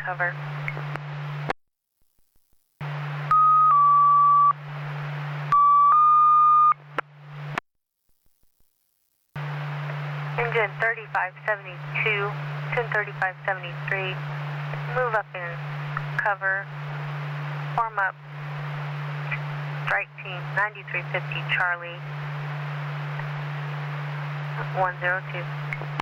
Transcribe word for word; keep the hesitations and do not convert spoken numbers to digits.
cover. Engine thirty-five seventy-two, ten thirty-five seventy-three, move up in cover, form up, strike team ninety-three fifty Charlie, one zero two.